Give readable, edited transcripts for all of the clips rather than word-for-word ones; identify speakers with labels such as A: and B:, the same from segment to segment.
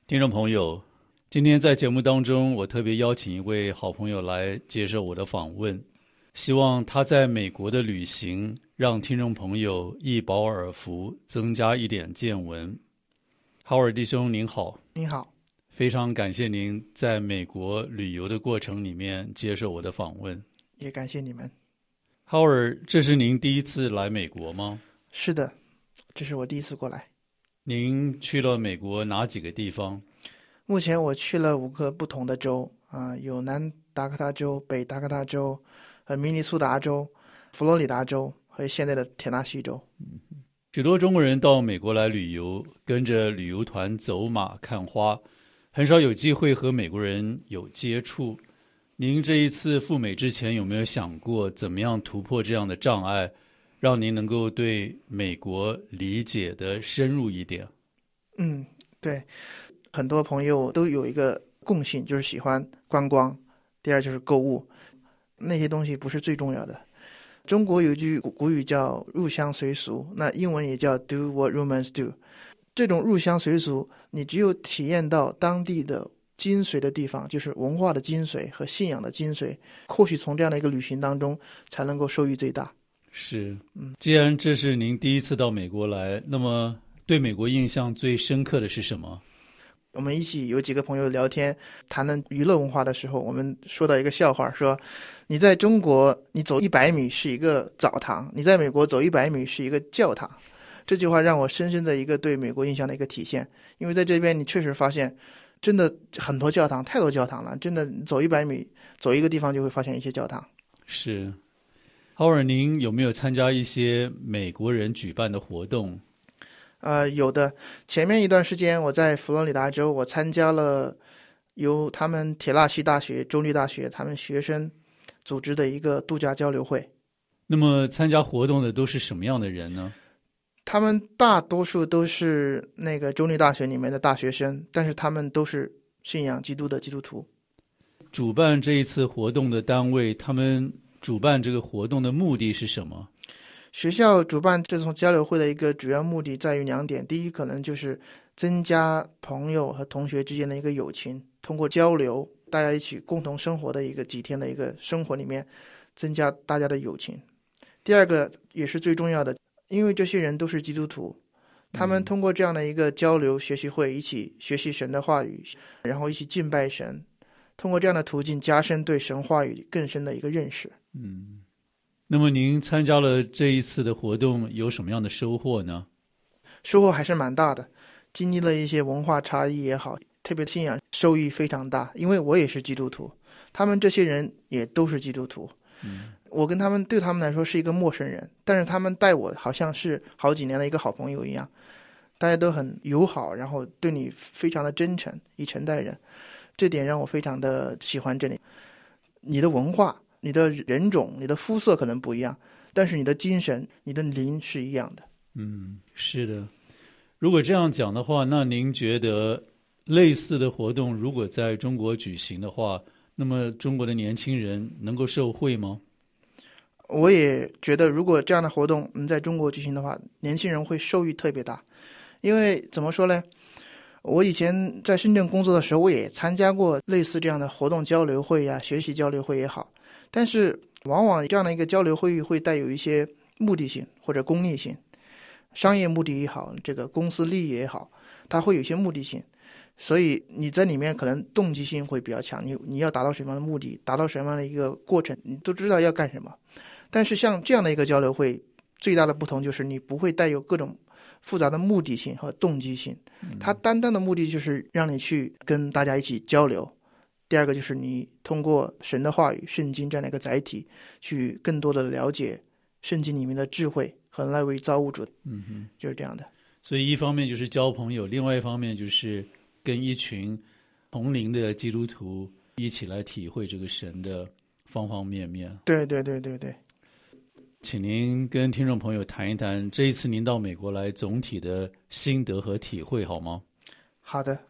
A: 听众朋友，今天在节目当中，我特别邀请一位好朋友来接受我的访问，希望他在美国的旅行让听众朋友一饱耳福，增加一点见闻。哈尔弟兄您好。
B: 您好，
A: 非常感谢您在美国旅游的过程里面接受我的访问。
B: 也感谢你们。
A: 哈尔，这是您第一次来美国吗？
B: 是的，这是我第一次过来。
A: 您去了美国哪几个地方？
B: 目前我去了5个不同的州有南达科他州、北达科他州、明尼苏达州、佛罗里达州和现在的田纳西州。
A: 许多中国人到美国来旅游，跟着旅游团走马看花，很少有机会和美国人有接触。您这一次赴美之前有没有想过怎么样突破这样的障碍，让您能够对美国理解的深入一点？
B: 对，很多朋友都有一个共性，就是喜欢观光，第二就是购物，那些东西不是最重要的。中国有一句古语叫入乡随俗，那英文也叫 do what Romans do。 这种入乡随俗，你只有体验到当地的精髓的地方，就是文化的精髓和信仰的精髓，或许从这样的一个旅行当中才能够受益最大。
A: 是，既然这是您第一次到美国来，那么对美国印象最深刻的是什么？
B: 我们一起有几个朋友聊天谈论娱乐文化的时候，我们说到一个笑话，说你在中国你走100米是一个澡堂，你在美国走100米是一个教堂。这句话让我深深的一个对美国印象的一个体现，因为在这边你确实发现真的很多教堂，太多教堂了，真的走100米走一个地方就会发现一些教堂。
A: 是，浩尔，您有没有参加一些美国人举办的活动？
B: 有的。前面一段时间我在佛罗里达州，我参加了由他们铁纳西大学、州立大学他们学生组织的一个度假交流会。
A: 那么参加活动的都是什么样的人呢？
B: 他们大多数都是那个州立大学里面的大学生，但是他们都是信仰基督的基督徒。
A: 主办这一次活动的单位，他们主办这个活动的目的是什么？
B: 学校主办这种交流会的一个主要目的在于2点，第一可能就是增加朋友和同学之间的一个友情，通过交流大家一起共同生活的一个几天的一个生活里面增加大家的友情。第二个也是最重要的，因为这些人都是基督徒，他们通过这样的一个交流学习会，一起学习神的话语，然后一起敬拜神，通过这样的途径加深对神话语更深的一个认识。
A: 那么您参加了这一次的活动，有什么样的收获呢？
B: 收获还是蛮大的，经历了一些文化差异也好，特别信仰受益非常大，因为我也是基督徒，他们这些人也都是基督徒。我跟他们对他们来说是一个陌生人，但是他们待我好像是好几年的一个好朋友一样，大家都很友好，然后对你非常的真诚，以诚待人，这点让我非常的喜欢这里。你的文化、你的人种、你的肤色可能不一样，但是你的精神、你的灵是一样的。
A: 是的。如果这样讲的话，那您觉得类似的活动如果在中国举行的话，那么中国的年轻人能够受惠吗？
B: 我也觉得如果这样的活动能在中国举行的话，年轻人会受益特别大。因为怎么说呢，我以前在深圳工作的时候，我也参加过类似这样的活动交流会呀、学习交流会也好，但是往往这样的一个交流会议会带有一些目的性或者功利性，商业目的也好，这个公司利益也好，它会有一些目的性，所以你在里面可能动机性会比较强，你要达到什么样的目的，达到什么样的一个过程，你都知道要干什么。但是像这样的一个交流会，最大的不同就是你不会带有各种复杂的目的性和动机性，它单单的目的就是让你去跟大家一起交流。第二个就是你通过神的话语、圣经这样的一个载体，去更多的了解圣经里面的智慧和那位造物主。就是这样的。
A: 所以一方面就是交朋友，另外一方面就是跟一群同龄的基督徒一起来体会这个神的方方面面。
B: 对。
A: 请您跟听众朋友谈一谈这一次您到美国来总体的心得和体会好吗？
B: 好的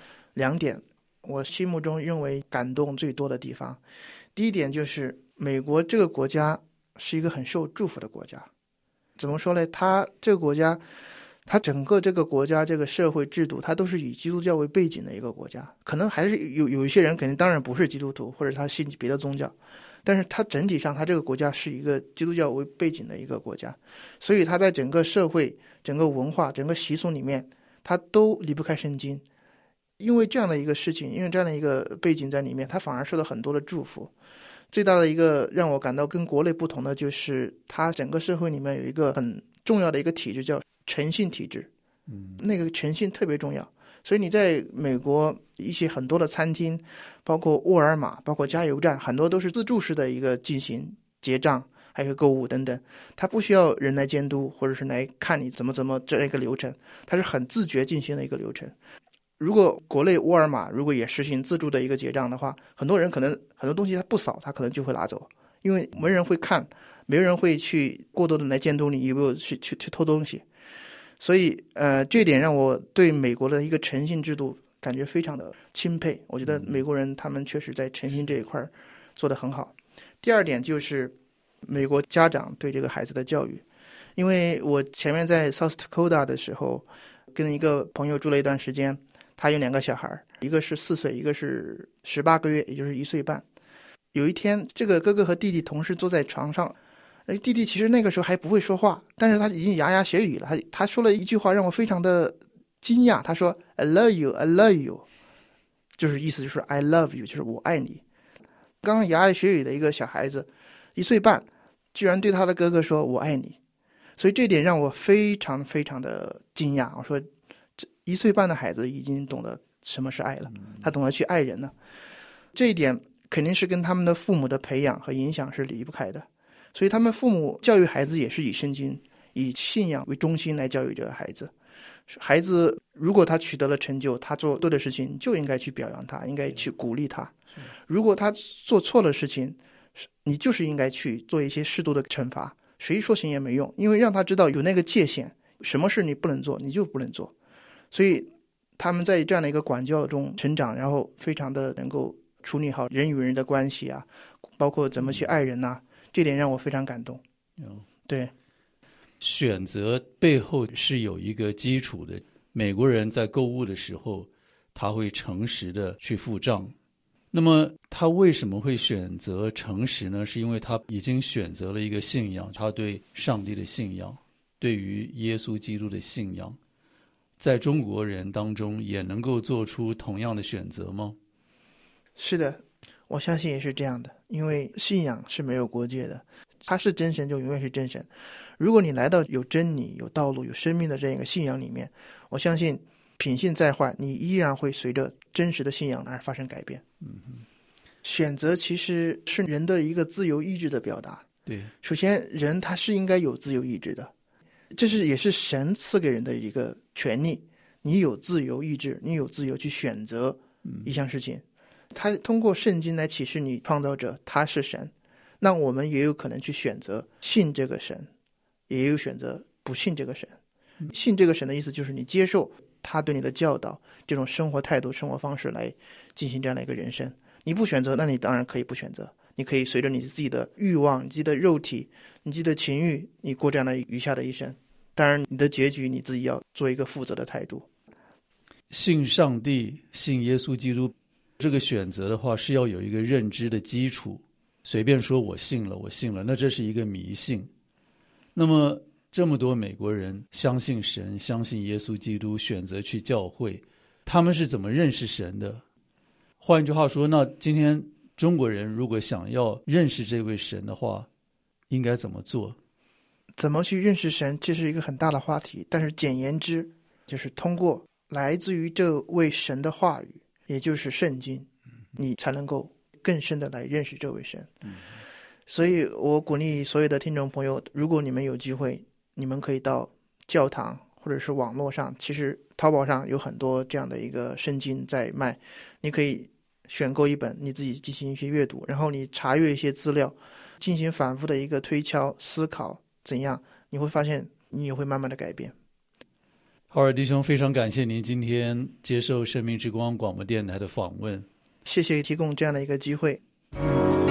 B: ，2点我心目中认为感动最多的地方。第一点就是美国这个国家是一个很受祝福的国家。怎么说呢，它这个国家它整个这个国家这个社会制度，它都是以基督教为背景的一个国家。可能还是有一些人肯定当然不是基督徒，或者他信别的宗教，但是它整体上它这个国家是一个基督教为背景的一个国家，所以它在整个社会、整个文化、整个习俗里面，它都离不开圣经。因为这样的一个事情，因为这样的一个背景在里面，它反而受到很多的祝福。最大的一个让我感到跟国内不同的，就是它整个社会里面有一个很重要的一个体制叫诚信体制，那个诚信特别重要。所以你在美国一些很多的餐厅，包括沃尔玛，包括加油站，很多都是自助式的一个进行结账，还有购物等等，它不需要人来监督，或者是来看你怎么这样一个流程，它是很自觉进行的一个流程。如果国内沃尔玛如果也实行自助的一个结账的话，很多人可能很多东西他不扫，他可能就会拿走，因为没人会看，没人会去过多的来监督你有没有去偷东西。所以这一点让我对美国的一个诚信制度感觉非常的钦佩。我觉得美国人他们确实在诚信这一块做得很好。第二点就是美国家长对这个孩子的教育，因为我前面在 South Dakota 的时候跟一个朋友住了一段时间，他有2个小孩，一个是4岁，一个是18个月，也就是1岁半。有一天，这个哥哥和弟弟同时坐在床上，弟弟其实那个时候还不会说话，但是他已经牙牙学语了。他说了一句话让我非常的惊讶，他说 I love you, I love you， 就是意思就是 I love you， 就是我爱你。刚刚牙牙学语的一个小孩子1岁半，居然对他的哥哥说我爱你，所以这点让我非常非常的惊讶。我说1岁半的孩子已经懂得什么是爱了，他懂得去爱人了。这一点肯定是跟他们的父母的培养和影响是离不开的，所以他们父母教育孩子也是以圣经、以信仰为中心来教育这个孩子。孩子如果他取得了成就，他做对的事情，就应该去表扬他，应该去鼓励他。如果他做错了事情，你就是应该去做一些适度的惩罚。谁说行也没用，因为让他知道有那个界限，什么事你不能做，你就不能做。所以他们在这样的一个管教中成长，然后非常的能够处理好人与人的关系啊，包括怎么去爱人啊，这点让我非常感动。对，
A: 选择背后是有一个基础的。美国人在购物的时候，他会诚实的去付账。那么他为什么会选择诚实呢？是因为他已经选择了一个信仰，他对上帝的信仰，对于耶稣基督的信仰。在中国人当中也能够做出同样的选择吗？
B: 是的，我相信也是这样的，因为信仰是没有国界的，他是真神就永远是真神。如果你来到有真理、有道路、有生命的这样一个信仰里面，我相信品性再坏，你依然会随着真实的信仰而发生改变。选择其实是人的一个自由意志的表达。
A: 对，
B: 首先人他是应该有自由意志的，这也是神赐给人的一个权利，你有自由意志，你有自由去选择一项事情。他通过圣经来启示你创造者他是神，那我们也有可能去选择信这个神，也有选择不信这个神。信这个神的意思就是你接受他对你的教导，这种生活态度、生活方式来进行这样的一个人生。你不选择，那你当然可以不选择，你可以随着你自己的欲望、你自己的肉体、你自己的情欲，你过这样的余下的一生。当然你的结局你自己要做一个负责的态度。
A: 信上帝、信耶稣基督，这个选择的话是要有一个认知的基础。随便说我信了，那这是一个迷信。那么这么多美国人相信神，相信耶稣基督，选择去教会，他们是怎么认识神的？换句话说，那今天中国人如果想要认识这位神的话，应该怎么做？
B: 怎么去认识神，这是一个很大的话题，但是简言之，就是通过来自于这位神的话语，也就是圣经，你才能够更深的来认识这位神。所以我鼓励所有的听众朋友，如果你们有机会，你们可以到教堂或者是网络上，其实淘宝上有很多这样的一个圣经在卖，你可以选购一本，你自己进行一些阅读，然后你查阅一些资料，进行反复的一个推敲思考，怎样你会发现你也会慢慢的改变。
A: 浩尔弟兄，非常感谢您今天接受生命之光广播电台的访问，
B: 谢谢提供这样的一个机会。